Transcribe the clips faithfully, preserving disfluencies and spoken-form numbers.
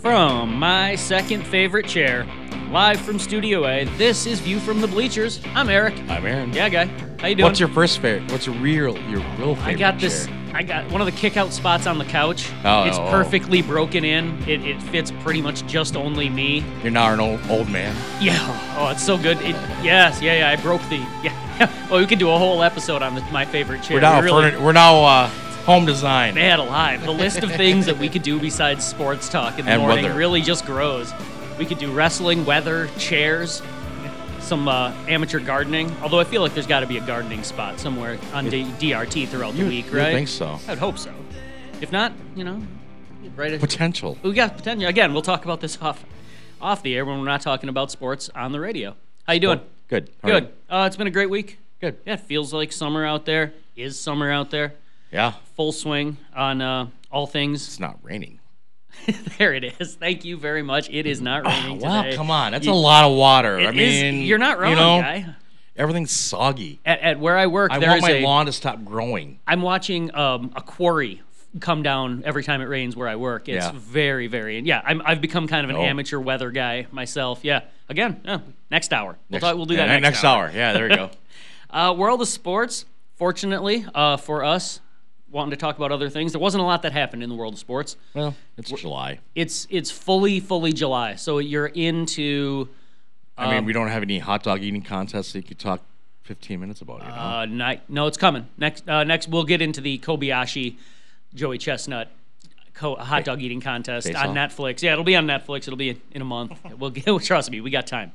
From my second favorite chair, live from Studio A, this is View from the Bleachers. I'm Eric. I'm Aaron. Yeah, guy. How you doing? What's your first favorite? What's your real, your real favorite I got this. chair? I got one of the kick-out spots on the couch. Oh, it's oh, oh. perfectly broken in. It, it fits pretty much just only me. You're now an old old man. Yeah. Oh, it's so good. It, yes. Yeah. Yeah. I broke the. Yeah. Well, we could do a whole episode on the, my favorite chair. We're now We really, furni- we're now uh, home design. Man alive. The list of things that we could do besides sports talk in the And morning weather. really just grows. We could do wrestling, weather, chairs, some uh, amateur gardening. Although I feel like there's got to be a gardening spot somewhere on D- DRT throughout You, the week, you right? think so? I'd hope so. If not, you know, right. Potential. We got potential. Again, we'll talk about this off off the air when we're not talking about sports on the radio. How you doing? Good. All Good. right. Uh, it's been a great week. Good. Yeah, it feels like summer out there. Is summer out there? Yeah. Full swing on uh, all things. It's not raining. There it is. Thank you very much. It is not raining Oh, well, today. come on. That's You- a lot of water. It I is- mean, you're not wrong, you know, guy. everything's soggy. At, at where I work, I there want is my a. lawn to stop growing. I'm watching um, a quarry come down every time it rains where I work. It's Yeah. very, very. Yeah, I'm, I've become kind of an Oh. amateur weather guy myself. Yeah. Again, yeah, next hour. We'll, Next- talk, we'll do yeah, that next, hour. hour. Yeah, there we go. Uh, world of sports, fortunately uh, for us, wanting to talk about other things. There wasn't a lot that happened in the world of sports. Well, it's July. It's it's fully, fully July. So you're into. I mean, Um, we don't have any hot dog eating contests, so you could talk fifteen minutes about it. You know? Uh, night. No, it's coming. Next, uh, next we'll get into the Kobayashi, Joey Chestnut co- hot dog eating contest Face on off. Netflix. Yeah, it'll be on Netflix. It'll be in, in a month. We'll get, trust me, we got time.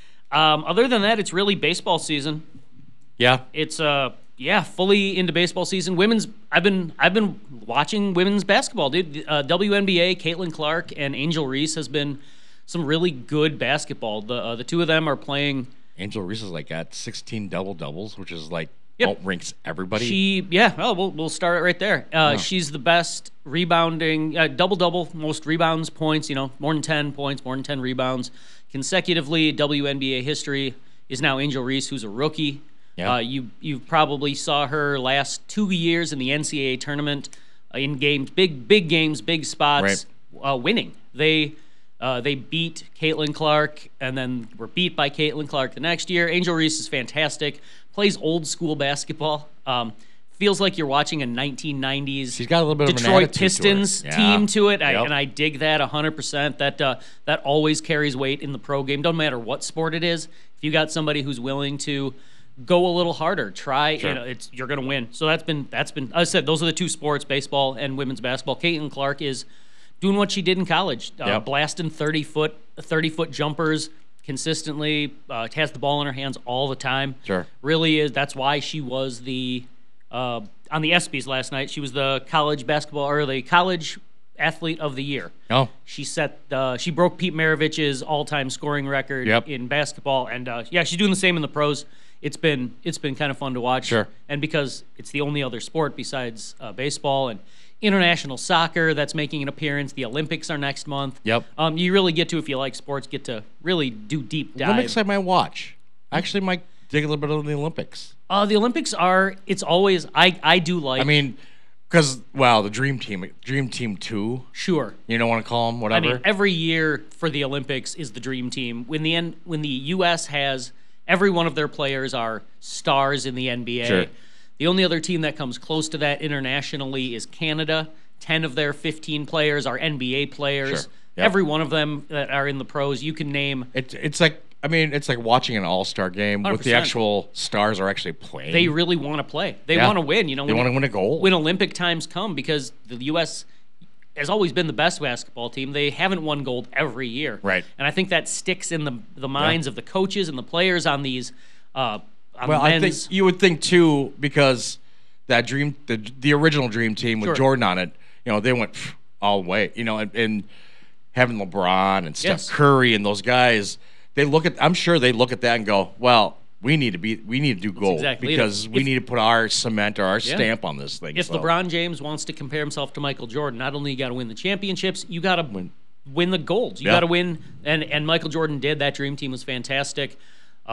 Um, other than that, it's really baseball season. yeah. It's uh, yeah, fully into baseball season. Women's. I've been I've been watching women's basketball, dude. Uh, W N B A, Caitlin Clark and Angel Reese has been some really good basketball. The uh, the two of them are playing. Angel Reese is like at sixteen double doubles, which is like Yep. outranks everybody. She, yeah, well, we'll, we'll start it right there. Uh, She's the best rebounding, uh, double-double, most rebounds, points, you know, more than ten points, more than ten rebounds. Consecutively, W N B A history is now Angel Reese, who's a rookie. Yeah. Uh, you you probably saw her last two years in the N C double A tournament uh, in games, big, big games, big spots, uh, winning. They uh, they beat Caitlin Clark and then were beat by Caitlin Clark the next year. Angel Reese is fantastic. Plays old school basketball. Um, feels like you're watching a nineteen nineties She's got a little bit of an Detroit attitude to her. Pistons Yeah. team to it, I, Yep. and I dig that one hundred percent. That uh, that always carries weight in the pro game. Don't matter what sport it is. If you got somebody who's willing to go a little harder, try, Sure. you know, it's you're going to win. So that's been that's been. I said those are the two sports: baseball and women's basketball. Caitlin Clark is doing what she did in college, uh, Yep. blasting thirty foot thirty foot jumpers consistently. Uh, has the ball in her hands all the time. Sure. Really is. That's why she was the uh, on the ESPYs last night. She was the college basketball or the college athlete of the year. Oh, She set uh, she broke Pete Maravich's all-time scoring record Yep. in basketball, and uh, yeah, she's doing the same in the pros. It's been it's been kind of fun to watch. Sure. And because it's the only other sport besides uh, baseball and international soccer that's making an appearance. The Olympics are next month. Yep. Um, you really get to, if you like sports, get to really do deep dive. Olympics I might watch. I actually might dig a little bit on the Olympics. Uh, the Olympics are. It's always. I I do like. I mean, because, well, the Dream Team, Dream Team two, sure. you don't want to call them, I whatever. mean, every year for the Olympics is the dream team. When the N- when the U S has every one of their players are stars in the N B A. Sure. The only other team that comes close to that internationally is Canada. Ten of their fifteen players are N B A players. Sure. Yep. Every one of them that are in the pros, you can name. It's it's like, I mean, it's like watching an all-star game with the one hundred percent. actual stars are actually playing. They really want to play. They Yeah. want to win. You know, They when want to it- win a gold. when Olympic times come, because the U S has always been the best basketball team. They haven't won gold every year. Right. And I think that sticks in the the minds of the coaches and the players on these uh on Well, I men's. think you would think too, because that dream, the the original Dream Team with Sure. Jordan on it, you know, they went pff, all the way, you know, and, and having LeBron and Steph Yes. Curry and those guys, they look at, I'm sure they look at that and go, well, we need to be, we need to do gold exactly it. because we If- need to put our cement or our Yeah. stamp on this thing. if so. LeBron James wants to compare himself to Michael Jordan, not only you got to win the championships, you got to win. win the golds. You Yeah. got to win, and and Michael Jordan did. That dream team was fantastic. Um,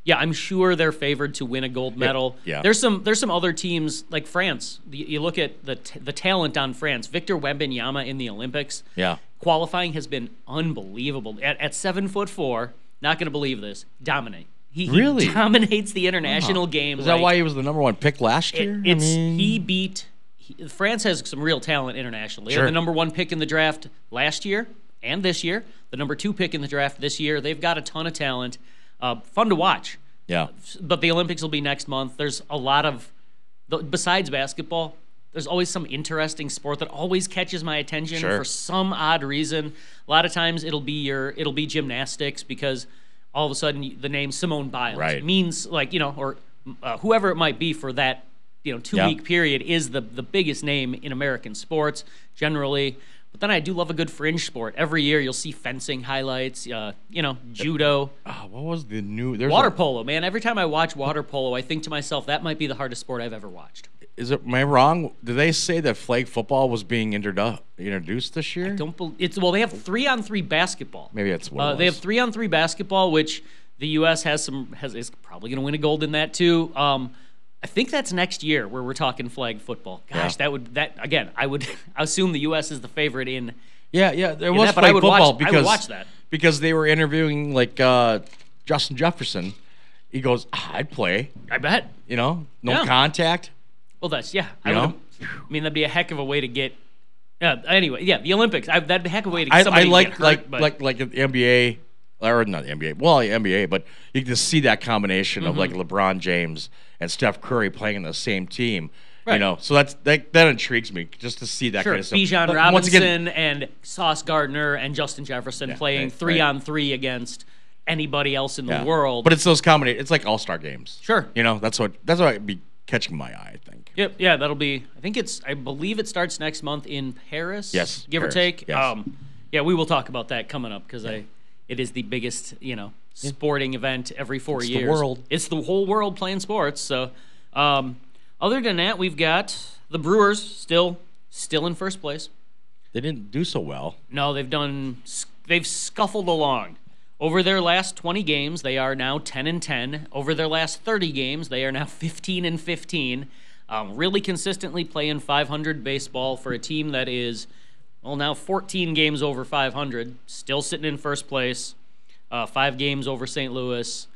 Yeah, I'm sure they're favored to win a gold medal. Yeah. There's some there's some other teams like France. The, you look at the t- the talent on France. Victor Wembanyama in the Olympics. Yeah. Qualifying has been unbelievable. At, at seven foot four, not going to believe this. Dominate. He, he Really? dominates the international game. Is that like, why he was the number one pick last year? It, it's I mean, he beat. He, France has some real talent internationally. Sure. They're the number one pick in the draft last year and this year. The number two pick in the draft this year. They've got a ton of talent. Uh, fun to watch. yeah. But the Olympics will be next month. There's a lot of, besides basketball, there's always some interesting sport that always catches my attention Sure. for some odd reason. A lot of times it'll be your it'll be gymnastics because all of a sudden the name Simone Biles Right. means like you know or uh, whoever it might be for that you know two Yeah. week period is the the biggest name in American sports generally. But then I do love a good fringe sport. Every year you'll see fencing highlights, uh, you know, judo, Oh, what was the new there's water a- polo. Man, every time I watch water polo, I think to myself that might be the hardest sport I've ever watched. Is it? Am I wrong? Did they say that flag football was being introdu- introduced this year? Don't bel it's well they have three on three basketball. Maybe that's what Uh, it they have was. three on three basketball, which the U S has some has is probably going to win a gold in that too. Um, I think that's next year where we're talking flag football. Gosh, Yeah. that would that again. I would assume the U S is the favorite in. Yeah, yeah. There was that, but I flag would football watch- I would because watch that. because they were interviewing like uh, Justin Jefferson. He goes, "Ah, I'd play. I bet. You know, no Yeah. contact. Well, that's yeah. I You would. know? I mean, that'd be a heck of a way to get. Uh, anyway, yeah, the Olympics. I, that'd be a heck of a way to get I, I somebody to like get hurt, like but like like the N B A or not the N B A. Well, the N B A, but you can just see that combination of like Mm-hmm. LeBron James and Steph Curry playing in the same team. You Right. know, so that's that that intrigues me just to see that Sure, kind of stuff. Bijan But Robinson once again, and Sauce Gardner and Justin Jefferson Yeah, playing right, three right. on three against anybody else in the yeah. world. But it's those combinate. It's like all star games. Sure. You know, that's what that's what would be catching my eye. I think. Yep, yeah, that'll be. I think it's. I believe it starts next month in Paris. Yes, give Paris, or take. yes. Um, yeah, we will talk about that coming up because I. It is the biggest, you know, sporting event every four It's the years. world. It's the whole world playing sports. So, um, other than that, we've got the Brewers still still in first place. They didn't do so well. No, they've done. They've scuffled along. Over their last twenty games, they are now ten and ten. Over their last thirty games, they are now fifteen and fifteen. Um, really consistently playing five hundred baseball for a team that is, well, now fourteen games over five hundred. Still sitting in first place. Uh, five games over Saint Louis.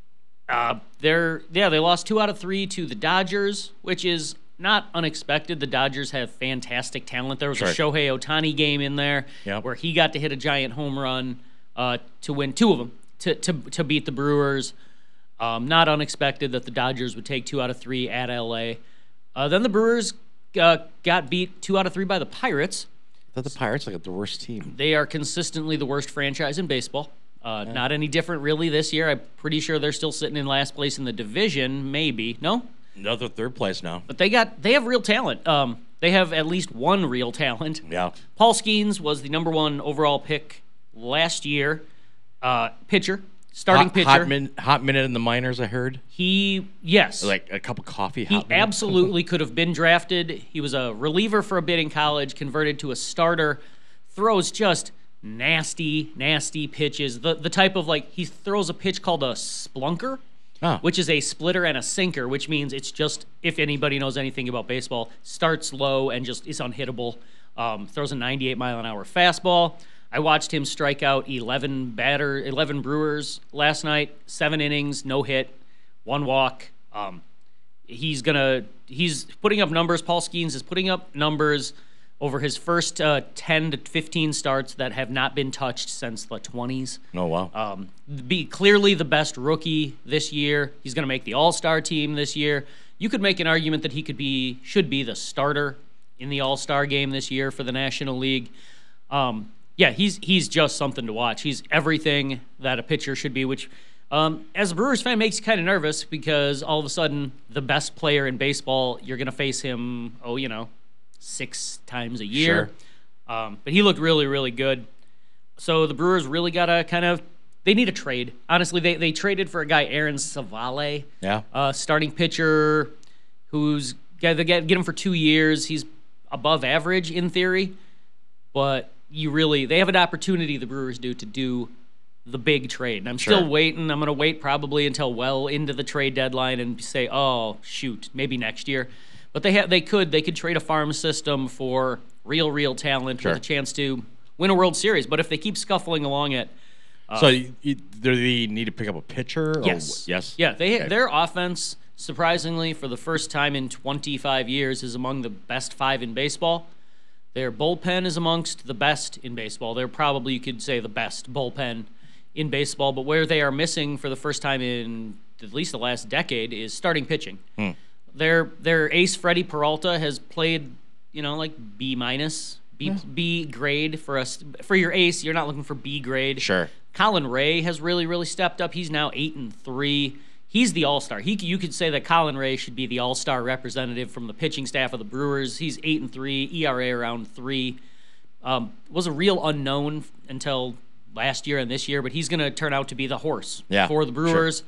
Uh, they're yeah, they lost two out of three to the Dodgers, which is not unexpected. The Dodgers have fantastic talent. There was Sure. a Shohei Ohtani game in there Yep. where he got to hit a giant home run uh, to win two of them to to, to beat the Brewers. Um, not unexpected that the Dodgers would take two out of three at L A. Uh, then the Brewers uh, got beat two out of three by the Pirates. I thought the Pirates like the worst team. They are consistently the worst franchise in baseball. Uh, Not any different really this year. I'm pretty sure they're still sitting in last place in the division. Maybe no, Another third place now. but they got they have real talent. Um, they have at least one real talent. Yeah. Paul Skeens was the number one overall pick last year. Uh, pitcher, starting hot, pitcher. Hot, min, hot minute in the minors, I heard. He yes, Like a cup of coffee. he hot minute. absolutely could have been drafted. He was a reliever for a bit in college, converted to a starter. Throws just nasty, nasty pitches. The the type of like he throws a pitch called a splunker, Ah. which is a splitter and a sinker, which means it's just if anybody knows anything about baseball, starts low and just is unhittable. Um, throws a ninety-eight mile an hour fastball. I watched him strike out eleven batter, eleven Brewers last night. Seven innings, no hit, one walk. Um, he's gonna he's putting up numbers. Paul Skeens is putting up numbers over his first uh, ten to fifteen starts that have not been touched since the twenties. Oh, wow. Um, be clearly the best rookie this year. He's going to make the All-Star team this year. You could make an argument that he could be should be the starter in the All-Star game this year for the National League. Um, yeah, he's he's just something to watch. He's everything that a pitcher should be, which um, as a Brewers fan makes you kind of nervous because all of a sudden the best player in baseball, you're going to face him, oh, you know, six times a year. Sure. Um, but he looked really, really good. So the Brewers really got to kind of they need a trade. Honestly, they they traded for a guy, Aaron Savale, Yeah. uh, starting pitcher, who's they get get him for two years. He's above average in theory, but you really they have an opportunity. The Brewers do to do the big trade. And I'm Sure. still waiting. I'm going to wait probably until well into the trade deadline and say, oh, shoot, maybe next year. But they have, they could they could trade a farm system for real, real talent Sure. with a chance to win a World Series. But if they keep scuffling along it, so you, you, do they need to pick up a pitcher? Or yes, wh- yes, yeah. They Okay. their offense, surprisingly, for the first time in twenty-five years, is among the best five in baseball. Their bullpen is amongst the best in baseball. They're probably, you could say, the best bullpen in baseball. But where they are missing for the first time in at least the last decade is starting pitching. Hmm. Their their ace Freddie Peralta has played, you know, like B minus, B B grade for us. For your ace, you're not looking for B grade. Sure. Colin Ray has really really stepped up. He's now eight and three. He's the all-star. He you could say that Colin Ray should be the all-star representative from the pitching staff of the Brewers. He's eight and three, E R A around three. Um, was a real unknown until last year and this year, but he's going to turn out to be the horse Yeah, for the sure. Brewers.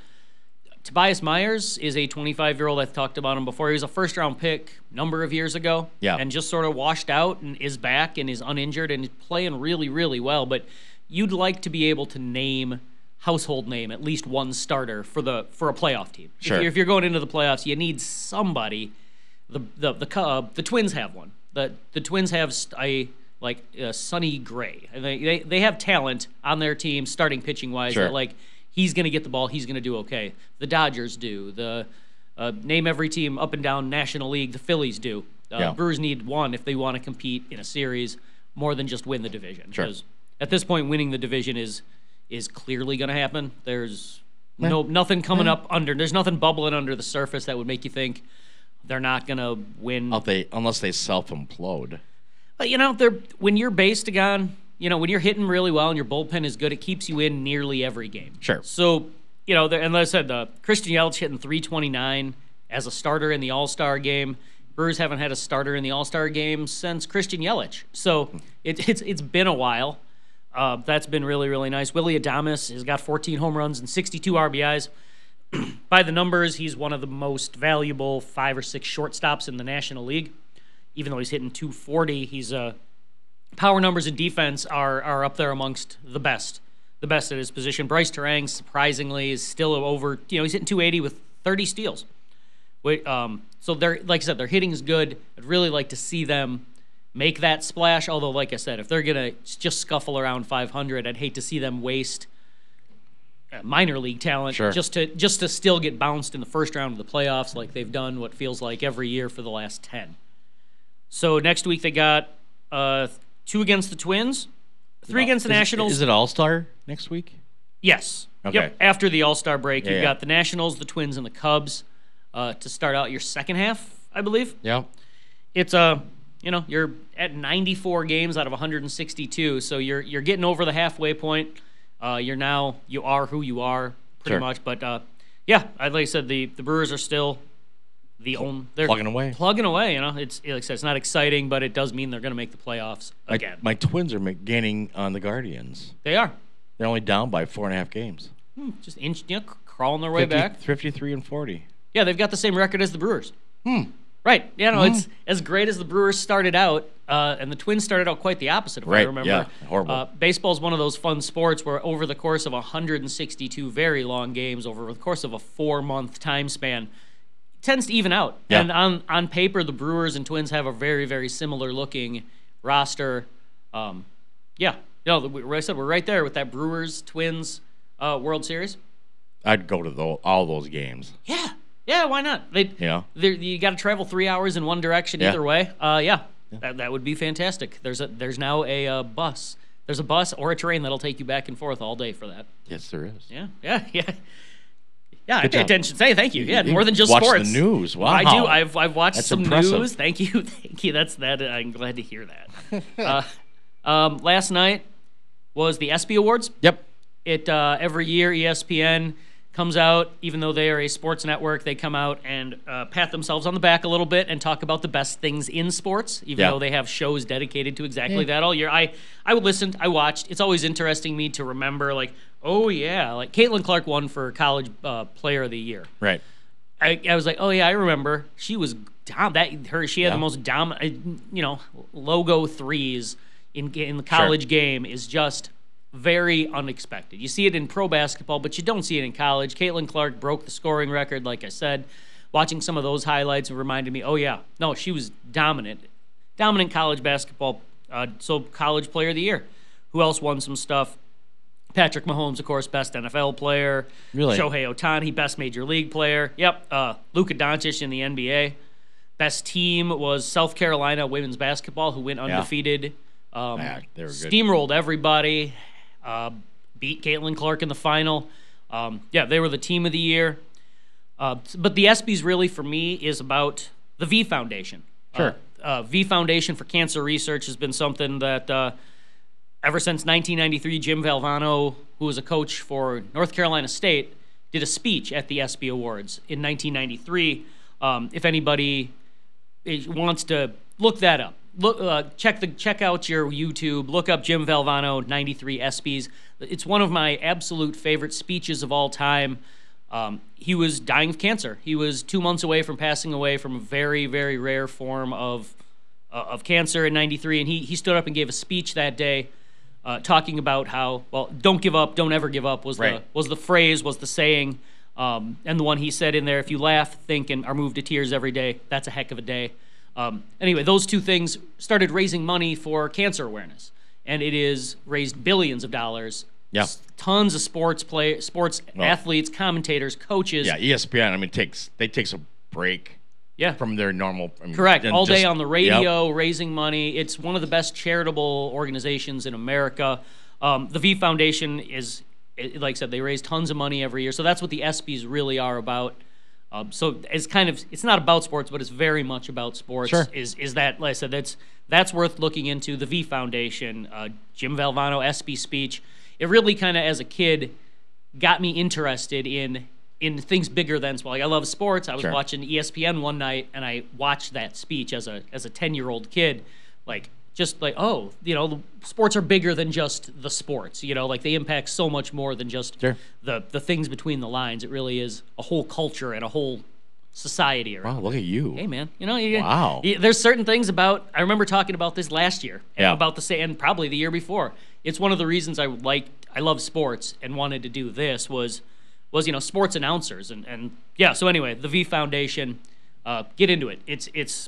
Tobias Myers is a twenty-five-year-old. I've talked about him before. He was a first-round pick a number of years ago, Yeah. and just sort of washed out and is back and is uninjured and is playing really, really well. But you'd like to be able to name household name at least one starter for the for a playoff team. Sure. If, you're, if you're going into the playoffs, you need somebody. The the the uh, the Twins have one. The the Twins have st- a like uh, Sonny Gray. And They, they they have talent on their team, starting pitching wise. Sure. That like he's going to get the ball. He's going to do okay. The Dodgers do. The uh, name every team up and down National League. The Phillies do. Uh, Yeah. Brewers need one if they want to compete in a series more than just win the division. Sure. Because at this point, winning the division is is clearly going to happen. There's no nothing coming up under. There's nothing bubbling under the surface that would make you think they're not going to win. Unless they, unless they self-implode. But you know, they're when you're based on, you know, when you're hitting really well and your bullpen is good, it keeps you in nearly every game. Sure. So, you know, and like I said, uh, Christian Yelich hitting three twenty-nine as a starter in the All-Star game. Brewers haven't had a starter in the All-Star game since Christian Yelich. So it, it's it's been a while. Uh, that's been really, really nice. Willie Adames has got fourteen home runs and sixty-two R B Is. By the numbers, he's one of the most valuable five or six shortstops in the National League. Even though he's hitting two forty, he's uh, power numbers and defense are are up there amongst the best, the best at his position. Bryce Terang, surprisingly, is still over. You know, he's hitting two eighty with thirty steals. Wait, um, so they're like I said, their hitting is good. I'd really like to see them make that splash. Although, like I said, if they're gonna just scuffle around five hundred, I'd hate to see them waste uh, minor league talent Sure. just to just to still get bounced in the first round of the playoffs, like they've done what feels like every year for the last ten. So next week they got uh, two against the Twins, three against the Is it- Nationals. Is it All-Star next week? Yes. Okay. Yep. After the All-Star break, Yeah, you've yeah. got the Nationals, the Twins, and the Cubs uh, to start out your second half, I believe. Yeah. It's uh, you know, you're at ninety-four games out of one hundred sixty-two, so you're you're getting over the halfway point. Uh, you're now you are who you are pretty Sure. much, but uh, yeah, I- like I said, the the Brewers are still the only they're Plugging away. plugging away. You know, it's like I said, it's not exciting, but it does mean they're going to make the playoffs My, again. my Twins are ma- gaining on the Guardians. They are They're only down by four and a half games. Hmm, just inch, you know, crawling their way fifty, back. fifty-three and forty. Yeah, they've got the same record as the Brewers. Hmm. Right. Yeah, no, it's as great as the Brewers started out, uh, and the Twins started out quite the opposite, if I Right, remember. yeah, horrible. Uh, baseball's one of those fun sports where over the course of one hundred sixty-two very long games, over the course of a four-month time span, it tends to even out. Yeah. And on, on paper, the Brewers and Twins have a very, very similar-looking roster. Um, yeah. You know, the- like I said, we're right there with that Brewers-Twins uh, World Series. I'd go to tho- all those games. Yeah. Yeah, why not? They, You know? there- you got to travel three hours in one direction Yeah. either way. Uh, yeah, That, that would be fantastic. There's a there's now a uh, bus. There's a bus or a train that'll take you back and forth all day for that. Yes, there is. Yeah, yeah, yeah. Yeah, I Good pay job. attention. Say thank you. Yeah, You more than just watch the sports. news. Wow. I do. I've I've watched That's some impressive. news. Thank you, thank you. That's that. I'm glad to hear that. uh, um, last night was the ESPY Awards. Yep. It uh, every year E S P N comes out, even though they are a sports network, they come out and uh, pat themselves on the back a little bit and talk about the best things in sports, even Yeah. though they have shows dedicated to exactly Yeah. that all year. I I would listen, I watched. It's always interesting me to remember, like, oh yeah, like Caitlin Clark won for College uh, Player of the Year. Right. I, I was like, oh yeah, I remember. She was dom- that her. She had Yeah. the most dominant, you know, logo threes in in the college game is just very unexpected. You see it in pro basketball, but you don't see it in college. Caitlin Clark broke the scoring record, like I said. Watching some of those highlights reminded me, oh, yeah, no, she was dominant. Dominant college basketball, uh, so college player of the year. Who else won some stuff? Patrick Mahomes, of course, best N F L player. Really? Shohei Ohtani, best major league player. Yep. Uh, Luka Doncic in the N B A. Best team was South Carolina women's basketball, who went undefeated. Yeah. Um, yeah, they were good. Steamrolled everybody. Uh, beat Caitlin Clark in the final. Um, yeah, they were the team of the year. Uh, but the ESPYs really, for me, is about the V Foundation. Sure. Uh, uh, V Foundation for Cancer Research has been something that uh, ever since nineteen ninety-three, Jim Valvano, who was a coach for North Carolina State, did a speech at the ESPY Awards in nineteen ninety-three. Um, if anybody wants to look that up, look uh, check the check out your YouTube. Look up Jim Valvano ninety-three ESPYs. It's one of my absolute favorite speeches of all time. Um, he was dying of cancer. He was two months away from passing away from a very, very rare form of uh, of cancer in ninety-three, and he he stood up and gave a speech that day, uh, talking about how, well, don't give up, don't ever give up was right. the was the phrase, was the saying, um, and the one he said in there: if you laugh, think, and are moved to tears every day, that's a heck of a day. Um, anyway, those two things started raising money for cancer awareness, and it is raised billions of dollars. Yeah. Tons of sports play, sports well, athletes, commentators, coaches. Yeah, E S P N. I mean, takes they takes a break. Yeah. From their normal. I mean, Correct. All just, day on the radio, yep. raising money. It's one of the best charitable organizations in America. Um, the V Foundation is, like I said, they raise tons of money every year. So that's what the ESPYs really are about. Um, so it's kind of, it's not about sports, but it's very much about sports. Sure. Is is that, like I said, that's that's worth looking into. The V Foundation, uh, Jim Valvano ESPY speech. It really kind of, as a kid, got me interested in in things bigger than sports. Like, I love sports. I was sure. watching E S P N one night, and I watched that speech as a as a ten-year-old kid. Like, just like, oh, you know, the sports are bigger than just the sports. You know, like, they impact so much more than just sure. the, the things between the lines. It really is a whole culture and a whole society around. Wow, look at you. Hey, man. You know, you, wow. You, there's certain things about, I remember talking about this last year, yeah. about the and probably the year before. It's one of the reasons I like I love sports and wanted to do this was was you know sports announcers and, and yeah. So anyway, the V Foundation, uh, get into it. It's it's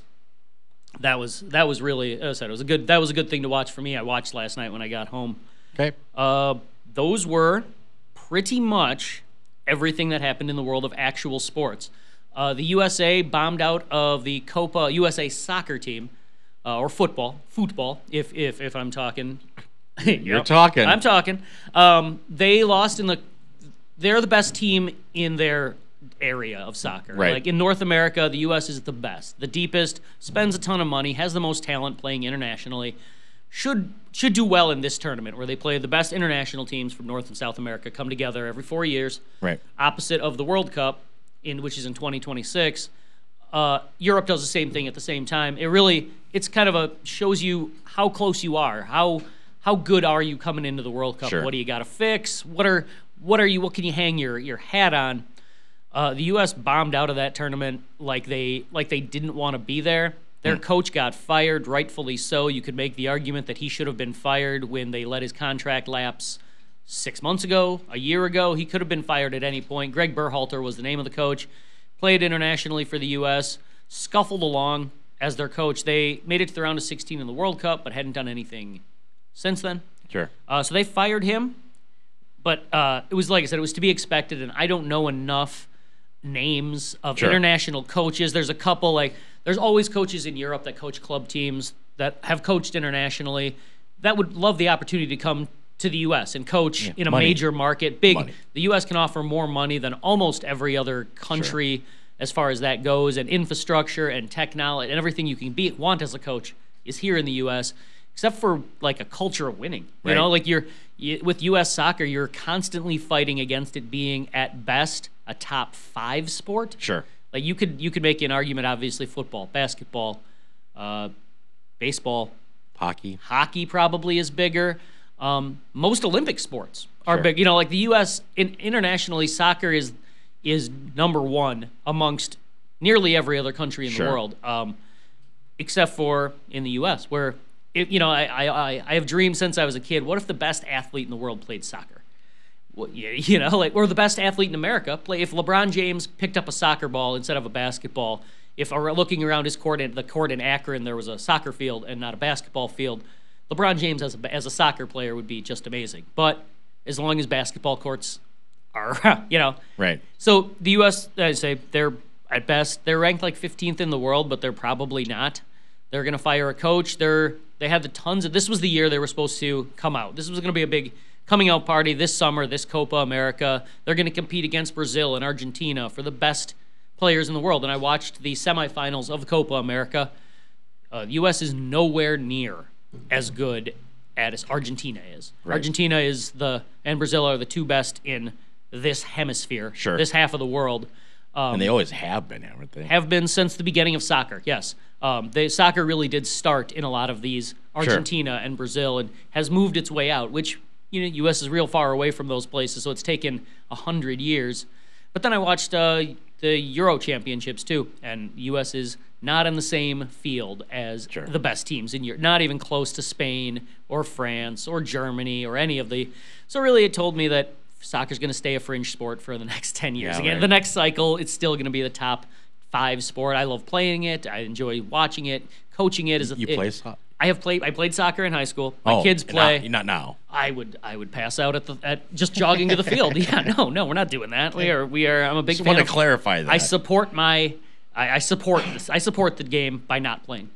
that was that was really, as I said, it was a good that was a good thing to watch for me. I watched last night when I got home. Okay. Uh, those were pretty much everything that happened in the world of actual sports. Uh, the U S A bombed out of the Copa U S A soccer team, uh, or football, football. If if if I'm talking. You're yep. talking. I'm talking. Um, they lost in the. They're the best team in their area of soccer. Right. Like in North America, the U S is the best, the deepest, spends a ton of money, has the most talent playing internationally. Should should do well in this tournament where they play the best international teams from North and South America come together every four years. Right. Opposite of the World Cup, in which is in twenty twenty-six. Uh, Europe does the same thing at the same time. It really, it's kind of a shows you how close you are, how. How good are you coming into the World Cup? Sure. What do you got to fix? What are what are you? What can you hang your, your hat on? Uh, the U S bombed out of that tournament like they like they didn't want to be there. Their mm. coach got fired, rightfully so. You could make the argument that he should have been fired when they let his contract lapse six months ago, a year ago. He could have been fired at any point. Greg Berhalter was the name of the coach. Played internationally for the U S. Scuffled along as their coach. They made it to the round of sixteen in the World Cup, but hadn't done anything since then. Sure. Uh, so they fired him, but uh, it was, like I said, it was to be expected, and I don't know enough names of sure. international coaches. There's a couple, like, there's always coaches in Europe that coach club teams that have coached internationally that would love the opportunity to come to the U S and coach yeah, in a money. major market. Big. Money. The U S can offer more money than almost every other country sure. as far as that goes, and infrastructure and technology and everything you can be want as a coach is here in the U S, except for like a culture of winning. You right. know, like you're you, with U S soccer, you're constantly fighting against it being at best a top five sport. Sure. Like you could you could make an argument. Obviously, football, basketball, uh, baseball, hockey, hockey probably is bigger. Um, most Olympic sports are sure. big. You know, like the U S in, internationally, soccer is is number one amongst nearly every other country in sure. the world, um, except for in the U S where If, you know, I, I I have dreamed since I was a kid. What if the best athlete in the world played soccer? Well, you know, like, or the best athlete in America play. If LeBron James picked up a soccer ball instead of a basketball, if looking around his court, the court in Akron, there was a soccer field and not a basketball field, LeBron James as a, as a soccer player would be just amazing. But as long as basketball courts are, you know, right. So the U S, I say they're at best they're ranked like fifteenth in the world, but they're probably not. They're going to fire a coach. They're they had the tons of. This was the year they were supposed to come out. This was going to be a big coming out party this summer. This Copa America. They're going to compete against Brazil and Argentina for the best players in the world. And I watched the semifinals of the Copa America. Uh, the U S is nowhere near as good as Argentina is. Right. Argentina is the and Brazil are the two best in this hemisphere, sure. this half of the world. Um, and they always have been, haven't they? Have been since the beginning of soccer, yes. Um, they, soccer really did start in a lot of these, Argentina sure. and Brazil, and has moved its way out, which, you know, U S is real far away from those places, so it's taken one hundred years. But then I watched uh, the Euro Championships, too, and U S is not in the same field as sure. the best teams in Europe, not even close to Spain or France or Germany or any of the... So really it told me that soccer's going to stay a fringe sport for the next ten years. Yeah, Again, right. the next cycle, it's still going to be the top five sport. I love playing it. I enjoy watching it. Coaching it is a You it, play soccer? I have played. I played soccer in high school. My oh, kids play. Not, not now. I would. I would pass out at the at just jogging to the field. Yeah, no, no, we're not doing that. We are. We are. I'm a big Just fan. want to of, clarify that. I support my. I, I support this. I support the game by not playing.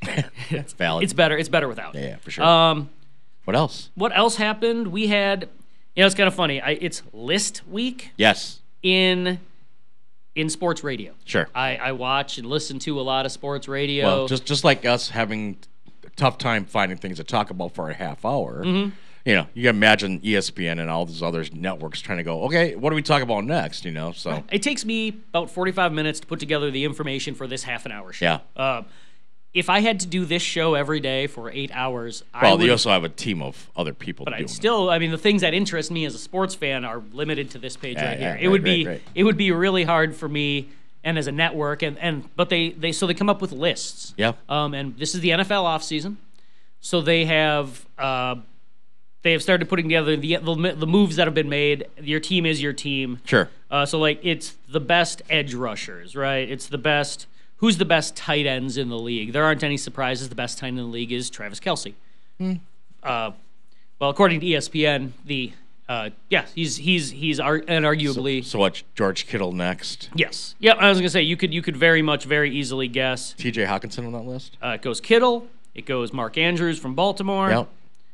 It's valid. It's better. It's better without. Yeah, yeah, for sure. Um, what else? What else happened? We had. You know, it's kind of funny. I, it's list week. Yes. In. In sports radio. Sure. I, I watch and listen to a lot of sports radio. Well, just just like us having a tough time finding things to talk about for a half hour. Mm-hmm. You know, you can imagine E S P N and all these other networks trying to go, okay, what do we talk about next? You know, so it takes me about forty-five minutes to put together the information for this half an hour show. Yeah. Uh, if I had to do this show every day for eight hours, well, I would, you also have a team of other people. But doing I'd still, I mean, the things that interest me as a sports fan are limited to this page Yeah, right yeah, here. right, it would right, be, right. it would be really hard for me. And as a network, and, and but they, they so they come up with lists. Yeah. Um, and this is the N F L offseason. So they have uh, they have started putting together the, the the moves that have been made. Your team is your team. Sure. Uh, so like it's the best edge rushers, right? It's the best. Who's the best tight ends in the league? There aren't any surprises. The best tight end in the league is Travis Kelce. Hmm. Uh, well, according to E S P N, the Uh, yeah, he's he's he's ar- and arguably. So, so what? George Kittle next. Yes. Yeah, I was gonna say you could you could very much very easily guess. T J Hawkinson on that list. Uh, it goes Kittle. It goes Mark Andrews from Baltimore. Yep.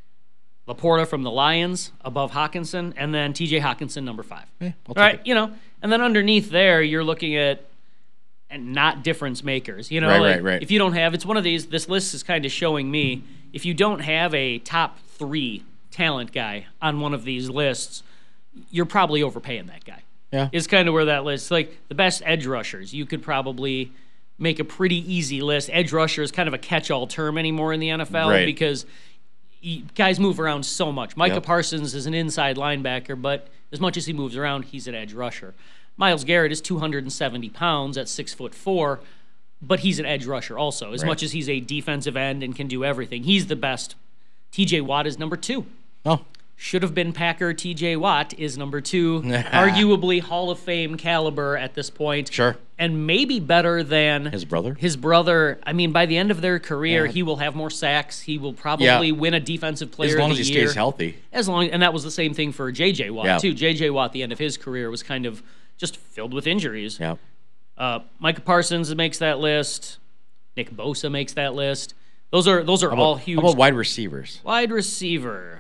Laporta from the Lions above Hawkinson, and then T J Hawkinson number five. Yeah, I'll All take right, it. you know, and then underneath there you're looking at and not difference makers. You know, Right, like, right, right. if you don't have, it's one of these. This list is kind of showing me if you don't have a top three talent guy on one of these lists, you're probably overpaying that guy. Yeah. Is kind of where that list, like the best edge rushers, you could probably make a pretty easy list. Edge rusher is kind of a catch-all term anymore in the N F L Right. because he, guys move around so much. Micah Yep. Parsons is an inside linebacker, but as much as he moves around, he's an edge rusher. Myles Garrett is two hundred seventy pounds at six foot four, but he's an edge rusher also. As Right. much as he's a defensive end and can do everything, he's the best. T J Watt is number two. Oh. Should have been Packer. T J Watt is number two, arguably Hall of Fame caliber at this point. Sure. And maybe better than His brother? His brother. I mean, by the end of their career, Yeah. he will have more sacks. He will probably Yeah. win a Defensive Player As long of as the he Year. stays healthy. As long, and that was the same thing for J J Watt Yeah. too. J J Watt, the end of his career, was kind of just filled with injuries. Yeah. Uh, Micah Parsons makes that list. Nick Bosa makes that list. Those are those are How all about, huge. how about wide receivers? Wide receiver.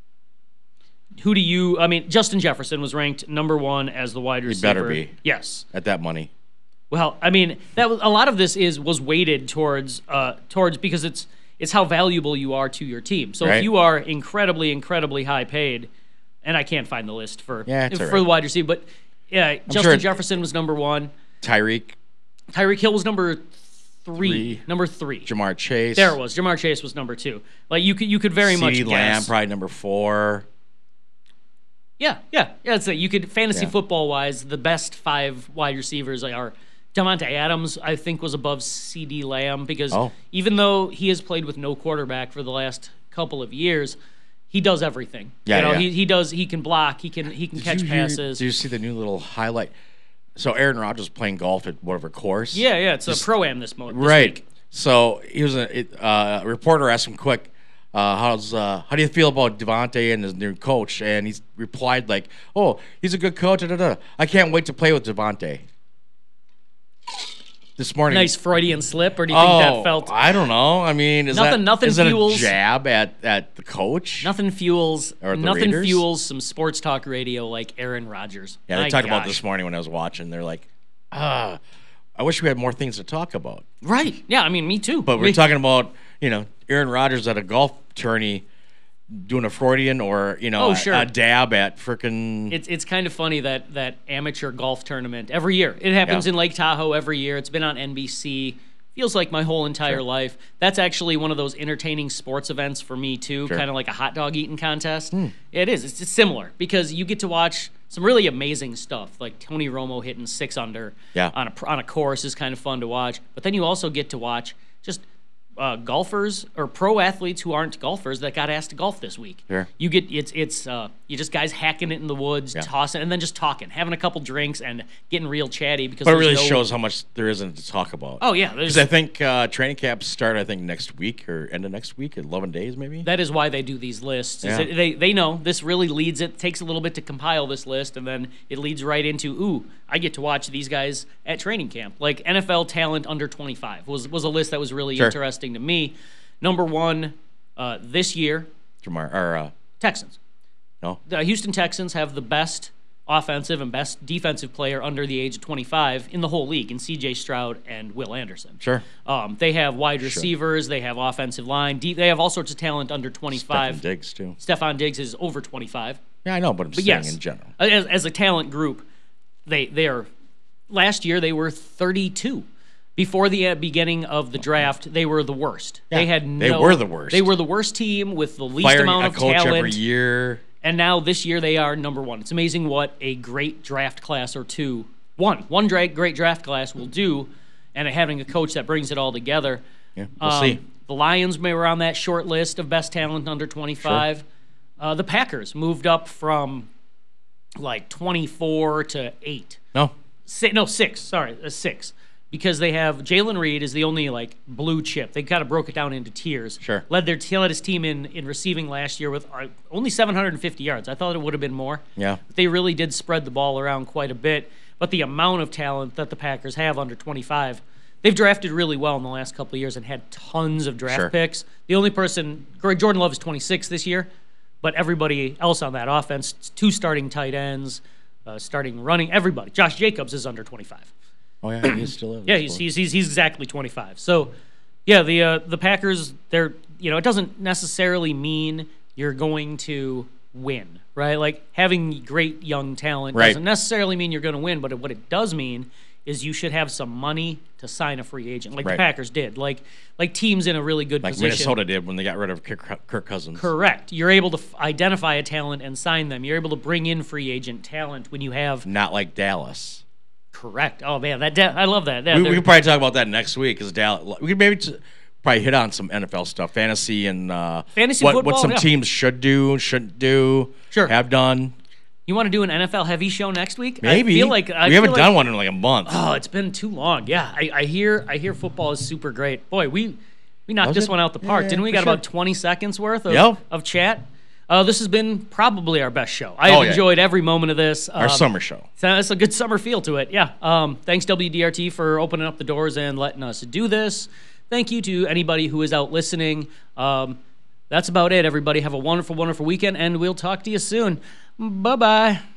Who do you? I mean, Justin Jefferson was ranked number one as the wide receiver. better be. Yes. At that money. Well, I mean, that was a lot of this is was weighted towards uh, towards because it's it's how valuable you are to your team. So Right. if you are incredibly, incredibly high paid, and I can't find the list for Yeah, it's for all the right. wide receiver, but yeah, Justin sure it- Jefferson was number one. Tyreek, Tyreek Hill was number three. Three. Number three. Jamar Chase. There it was. Jamar Chase was number two. Like you could you could very much CeeDee guess. Lamb, probably number four. Yeah, yeah, yeah. It's like you could fantasy Yeah. football wise, the best five wide receivers are Davante Adams, I think, was above CeeDee Lamb because Oh. even though he has played with no quarterback for the last couple of years, he does everything. Yeah, you know, yeah. He he does. He can block. He can he can Did catch you hear- passes. Did you see the new little highlight? So Aaron Rodgers playing golf at whatever course. yeah, yeah. It's Just- a pro am this moment. Right. So he was a, it, uh, a reporter asked him quick, uh, "How's uh, how do you feel about Devontae and his new coach?" And he replied like, "Oh, he's a good coach. Da, da, da. I can't wait to play with Devontae." This morning, Nice Freudian slip, or do you think oh, that felt I don't know. I mean, is Nothing- that nothing is that fuels- a jab at, at the coach? nothing fuels Or the nothing Raiders? fuels some sports talk radio like Aaron Rodgers. Yeah, they My talked about gosh. this morning when I was watching. They're like, ah, I wish we had more things to talk about. Right. Yeah, I mean, me too. But we're Me- talking about, you know, Aaron Rodgers at a golf tourney doing a Freudian or, you know, Oh, a, sure. a dab at frickin' It's it's kind of funny that that amateur golf tournament every year. It happens Yeah. in Lake Tahoe every year. It's been on N B C. Feels like my whole entire life. That's actually one of those entertaining sports events for me too, Sure. kind of like a hot dog eating contest. It is. It's, it's similar because you get to watch some really amazing stuff, like Tony Romo hitting six under Yeah. on a pr- on a course is kind of fun to watch. But then you also get to watch just uh, golfers or pro athletes who aren't golfers that got asked to golf this week. Sure. You get it's it's uh, you just guys hacking it in the woods, Yeah. tossing, and then just talking, having a couple drinks, and getting real chatty because. But it there's really no- shows how much there isn't to talk about. Oh yeah, there's Because I think uh, training camps start, I think, next week or end of next week, eleven days maybe. that is why they do these lists. is Yeah. that They they know this really leads it takes a little bit to compile this list, and then it leads right into ooh, I get to watch these guys at training camp. Like N F L talent under twenty-five was was a list that was really Sure. interesting to me. Number one uh, this year, Jamar, or, uh, Texans. no? The Houston Texans have the best offensive and best defensive player under the age of twenty-five in the whole league in C J Stroud and Will Anderson. Sure. Um, they have wide receivers. They have offensive line. Deep, they have all sorts of talent under twenty-five. Stefon Diggs, too. Stephon Diggs is over twenty-five. Yeah, I know, but I'm But saying yes, in general. as, as a talent group, they they are. Last year they were thirty-two. Before the uh, beginning of the draft, they were the worst. Yeah, they had they no, were the worst. They were the worst team with the least Firing amount a of coach talent. every year. And now this year they are number one. It's amazing what a great draft class or two, one, one dra- great draft class will do, and having a coach that brings it all together. Yeah, we'll Um, see. The Lions may were on that short list of best talent under twenty-five. Uh, the Packers moved up from like twenty-four to eight. No. Si no, six. Sorry, uh, six. Because they have Jalen Reed is the only like blue chip. They kind of broke it down into tiers. Sure. Led their led his team in in receiving last year with uh, only seven hundred fifty yards. I thought it would have been more. Yeah. But they really did spread the ball around quite a bit. But the amount of talent that the Packers have under twenty-five, they've drafted really well in the last couple of years and had tons of draft Sure. picks. The only person, Greg Jordan Love is twenty-six this year, but everybody else on that offense, two starting tight ends, uh, starting running, everybody. Josh Jacobs is under twenty-five. Oh, yeah, he still is. Yeah, he's, he's he's he's exactly twenty-five. So, yeah, the uh, the Packers, they're you know, it doesn't necessarily mean you're going to win, right? Like having great young talent Right. doesn't necessarily mean you're going to win, but what it does mean is you should have some money to sign a free agent, like Right. the Packers did, like like teams in a really good Like position. Minnesota did when they got rid of Kirk, Kirk Cousins. Correct. You're able to f- identify a talent and sign them. You're able to bring in free agent talent when you have. Not like Dallas. Correct. Oh man, that da- I love that. Yeah, We, they're- we could probably talk about that next week because Dallas. We could maybe t- probably hit on some N F L stuff, fantasy and uh, Fantasy what, football, what some yeah. teams should do, shouldn't do, Sure. have done. You want to do an N F L heavy show next week? Maybe I feel like I we feel haven't like- done one in like a month. Oh, it's been too long. Yeah, I, I hear I hear football is super great. Boy, we we knocked Was this it? one out the Yeah, park. yeah, Didn't we? for Got sure. about twenty seconds worth of, Yep. of chat. Uh, this has been probably our best show. I Oh, have yeah. enjoyed every moment of this. Our Um, summer show. So it's a good summer feel to it. Yeah. Um, thanks W D R T for opening up the doors and letting us do this. Thank you to anybody who is out listening. Um, that's about it, everybody. Have a wonderful, wonderful weekend, and we'll talk to you soon. Bye bye.